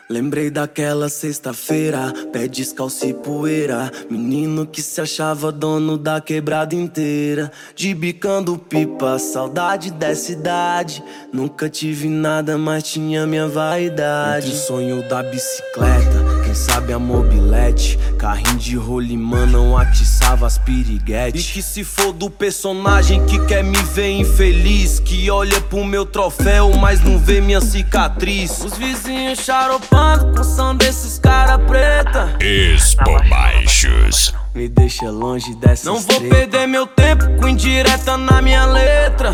Lembrei daquela sexta-feira, pé descalço e poeira. Menino que se achava dono da quebrada inteira. De bicando pipa, saudade dessa idade. Nunca tive nada, mas tinha minha vaidade. Entre o sonho da bicicleta, quem sabe a mobilete. Carrinho de rolimã não atiçava as piriguetes. E que se for do personagem que quer me ver infeliz, que olha pro meu troféu, mas não vê minha cicatriz. Os vizinhos xaropando com o som desses cara preta. Espobaixos. Me deixa longe dessas Não vou treta. perder meu tempo com indireta na minha letra.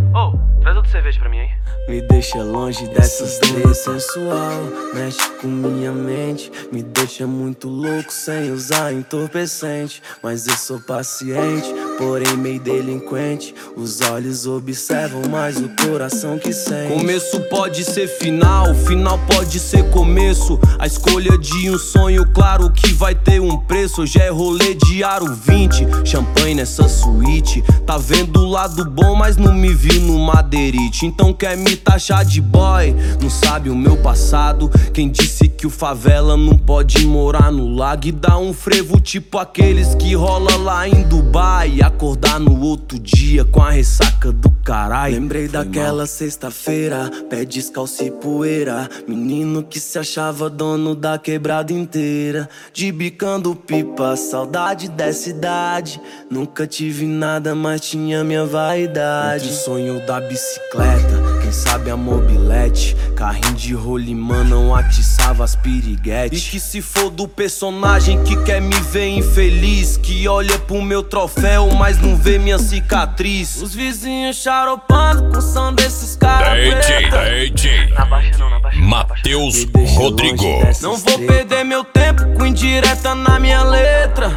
Traz outra cerveja pra mim aí. Me deixa longe dessas três. Sensual, mexe com minha mente. Me deixa muito louco sem usar entorpecente. Mas eu sou paciente, porém meio delinquente. Os olhos observam, mas o coração que sente. Começo pode ser final, final pode ser começo. A escolha de um sonho, claro que vai ter um preço. Hoje é rolê de aro 20, champanhe nessa suíte. Tá vendo o lado bom, mas não me viu no madeirite. Então quer me taxar de boy, não sabe o meu passado. Quem disse que o favela não pode morar no lago e dar um frevo tipo aqueles que rola lá em Dubai e acordar no outro dia com a ressaca do caralho. Lembrei daquela sexta-feira, pé descalço e poeira. Menino que se achava dono da quebrada inteira. De bicando pipa, saudade dessa idade. Nunca tive nada, mas tinha minha vaidade. Entre o sonho da bicicleta, quem sabe a mobilete. Carrinho de rolimã não atiçava as piriguetes. E que se for do personagem que quer me ver infeliz, que olha pro meu troféu, mas não vê minha cicatriz. Os vizinhos xaropando com o som desses cara preta. DJ Na baixa não, na baixa não. Matheus Me deixa Rodrigo. longe dessas Não vou treta. perder meu tempo com indireta na minha letra.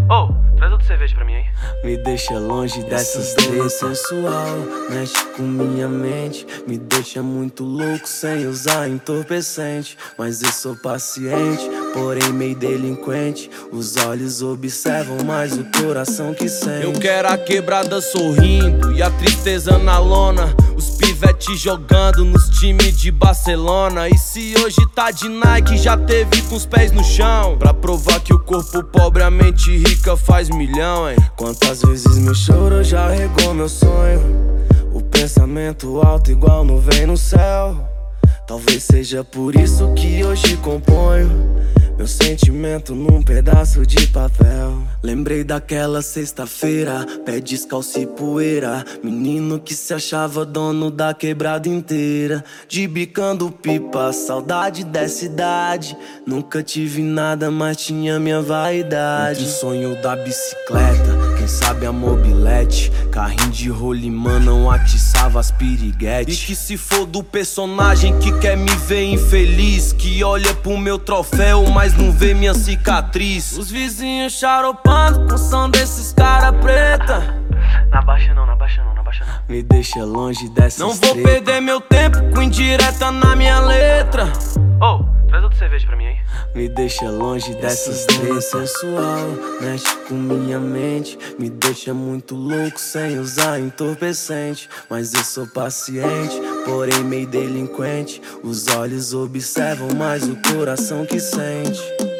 Traz outra cerveja pra mim aí. Me deixa longe dessas três. Sensual, mexe com minha mente. Me deixa muito louco sem usar entorpecente. Mas eu sou paciente, porém meio delinquente. Os olhos observam, mas o coração que sente. Eu quero a quebrada sorrindo e a tristeza na lona. Os pivetes jogando nos times de Barcelona. E se hoje tá de Nike, já teve com os pés no chão. Pra provar que o corpo pobre, a mente rica faz milhão, hein? Quantas vezes meu choro já regou meu sonho. O pensamento alto igual nuvem no céu. Talvez seja por isso que hoje componho meu sentimento num pedaço de papel. Lembrei daquela sexta-feira, pé descalço e poeira. Menino que se achava dono da quebrada inteira. De bicando pipa, saudade dessa idade. Nunca tive nada, mas tinha minha vaidade. Entre o sonho da bicicleta, quem sabe a mobilete. Carrinho de rolimã não atiçava as piriguetes. E que se for do personagem que quer me ver infeliz, que olha pro meu troféu, mas não vê minha cicatriz. Os vizinhos xaropando com o som desses cara preta. Na baixa não, na baixa não, na baixa não. Me deixa longe dessas Não vou treta. perder meu tempo com indireta na minha letra. Traz outra cerveja pra mim aí. Me deixa longe dessas três. Sensual, mexe com minha mente. Me deixa muito louco sem usar entorpecente. Mas eu sou paciente, porém meio delinquente. Os olhos observam, mas o coração que sente.